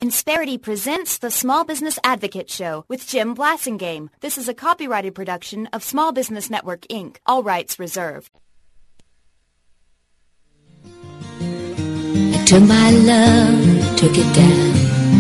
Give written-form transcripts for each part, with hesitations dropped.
Insperity presents the Small Business Advocate Show with Jim Blasingame. This is a copyrighted production of Small Business Network, Inc. All rights reserved. I took my love, took it down.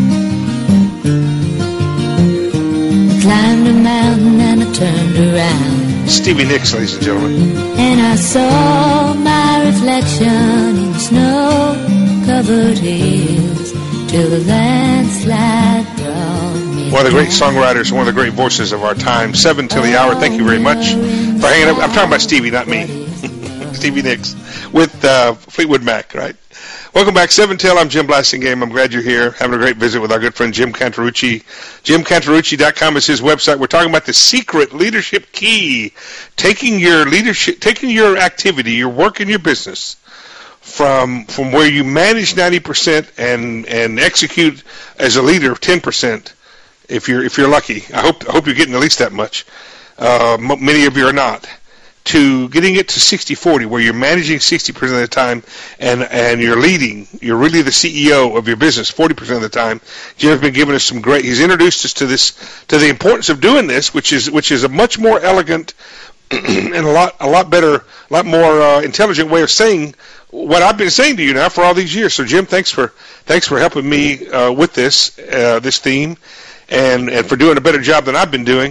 I climbed a mountain and I turned around. Stevie Nicks, ladies and gentlemen. And I saw my reflection in snow-covered hills till the landslide brought me. One of the great songwriters, one of the great voices of our time. 7 till the hour. Thank you very much for hanging up. I'm talking about Stevie, not me. Stevie Nicks with Fleetwood Mac, right? Welcome back, 7 till. I'm Jim Blasingame. I'm glad you're here, having a great visit with our good friend Jim Cantarucci. JimCantarucci.com is his website. We're talking about the secret leadership key, taking your activity, your work in your business, from where you manage 90% and execute as a leader 10%. If you're lucky, I hope you're getting at least that much. Many of you are not. To getting it to 60-40, where you're managing 60% of the time and you're leading, you're really the CEO of your business 40% of the time. Jim's been giving us some great, he's introduced us to the importance of doing this, which is a much more elegant and a lot better, a lot more intelligent way of saying what I've been saying to you now for all these years. So Jim, thanks for helping me with this theme and for doing a better job than I've been doing.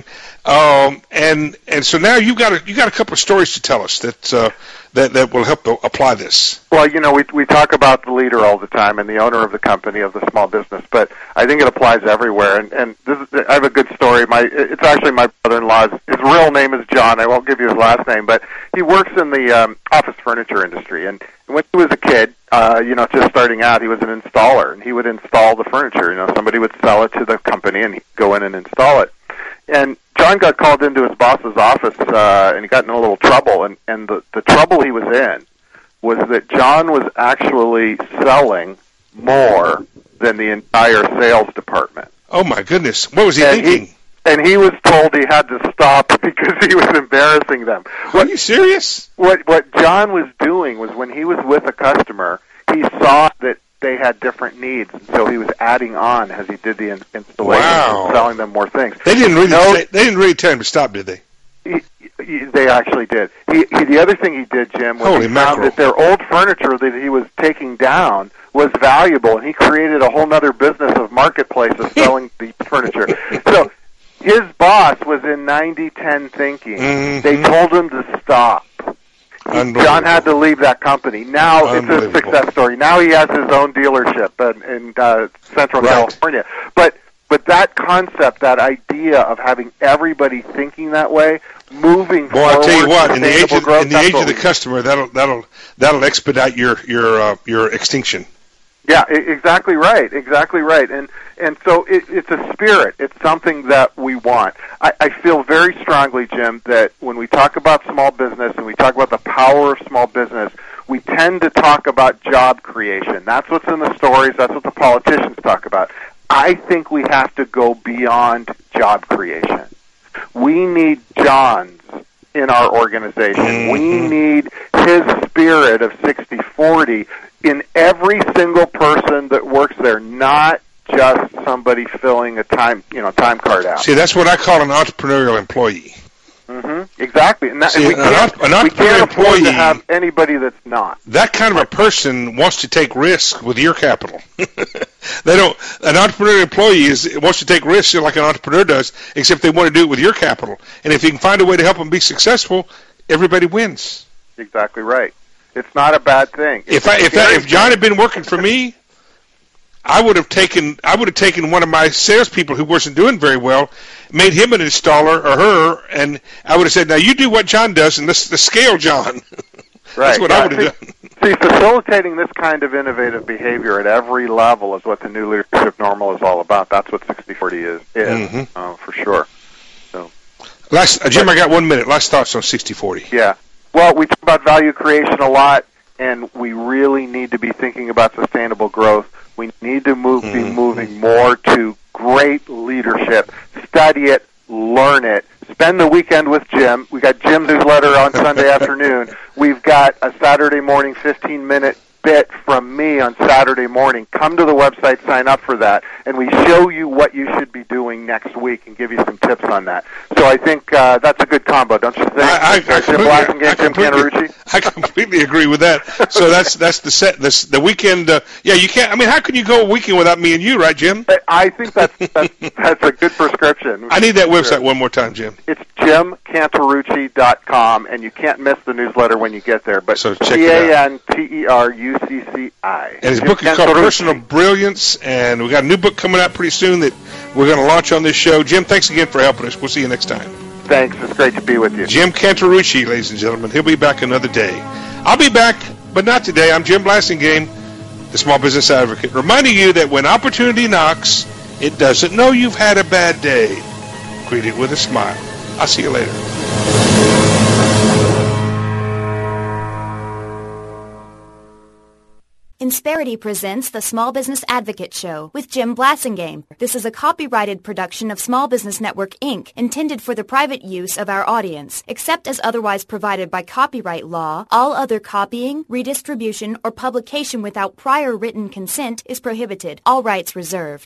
And so now you got a couple of stories to tell us that will help apply this. Well, we talk about the leader all the time and the owner of the company, of the small business, but I think it applies everywhere. And I have a good story. It's actually my brother-in-law's. His real name is John. I won't give you his last name, but he works in the office furniture industry. And when he was a kid, just starting out, he was an installer, and he would install the furniture. Somebody would sell it to the company, and he'd go in and install it. And John got called into his boss's office, and he got in a little trouble. And the trouble he was in was that John was actually selling more than the entire sales department. Oh, my goodness. What was he thinking? And he was told he had to stop because he was embarrassing them. Are you serious? What John was doing was when he was with a customer, he saw that they had different needs, and so he was adding on as he did the installation and selling them more things. They didn't really tell him to stop, did they? They actually did. The other thing he did, Jim, was he found that their old furniture that he was taking down was valuable, and he created a whole other business of marketplace of selling the furniture. So his boss was in 90-10 thinking. Mm-hmm. They told him to stop. John had to leave that company. Now it's a success story. Now he has his own dealership in Central California. But that concept, that idea of having everybody thinking that way, moving forward. I'll tell you what. In the age of the customer, that'll expedite your extinction. Yeah, exactly right. Exactly right. And so it's a spirit. It's something that we want. I feel very strongly, Jim, that when we talk about small business and we talk about the power of small business, we tend to talk about job creation. That's what's in the stories. That's what the politicians talk about. I think we have to go beyond job creation. We need Johns in our organization. Mm-hmm. We need his spirit of 60-40 in every single person that works there, not just somebody filling a time card out. See, that's what I call an entrepreneurial employee. Mm-hmm. Exactly. And we can't afford to have anybody that's not. That kind of a person wants to take risks with your capital. An entrepreneurial employee wants to take risks like an entrepreneur does, except they want to do it with your capital. And if you can find a way to help them be successful, everybody wins. Exactly right. It's not a bad thing. If John had been working for me, I would have taken one of my salespeople who wasn't doing very well, made him an installer or her, and I would have said, "Now you do what John does, and let's scale John." Right. That's what I would have done. See, facilitating this kind of innovative behavior at every level is what the new leadership normal is all about. That's what 60-40 is for sure. So, Jim, I got 1 minute. Last thoughts on 60-40. Yeah. Well, we talk about value creation a lot, and we really need to be thinking about sustainable growth. We need to be moving more to great leadership. Study it, learn it. Spend the weekend with Jim. We got Jim's newsletter on Sunday afternoon. We've got a Saturday morning 15-minute bit from me on Saturday morning. Come to the website, sign up for that, and we show you what you should be doing next week and give you some tips on that. So I think that's a good combo, don't you think? Jim Blasingame, Jim Cantarucci? I completely agree with that. So that's the weekend. Yeah, you can't. I mean, how can you go a weekend without me and you, right, Jim? I think that's a good prescription. I need that website one more time, Jim. It's JimCantarucci.com, and you can't miss the newsletter when you get there. But so check it out. CanTerucci. And his book is called Personal Brilliance, and we got a new book coming out pretty soon that we're going to launch on this show. Jim, thanks again for helping us. We'll see you next time. Thanks. It's great to be with you. Jim Cantarucci, ladies and gentlemen. He'll be back another day. I'll be back, but not today. I'm Jim Blasingame, the Small Business Advocate, reminding you that when opportunity knocks, it doesn't know you've had a bad day. Greet it with a smile. I'll see you later. Insperity presents the Small Business Advocate Show with Jim Blasingame. This is a copyrighted production of Small Business Network, Inc., intended for the private use of our audience. Except as otherwise provided by copyright law, all other copying, redistribution, or publication without prior written consent is prohibited. All rights reserved.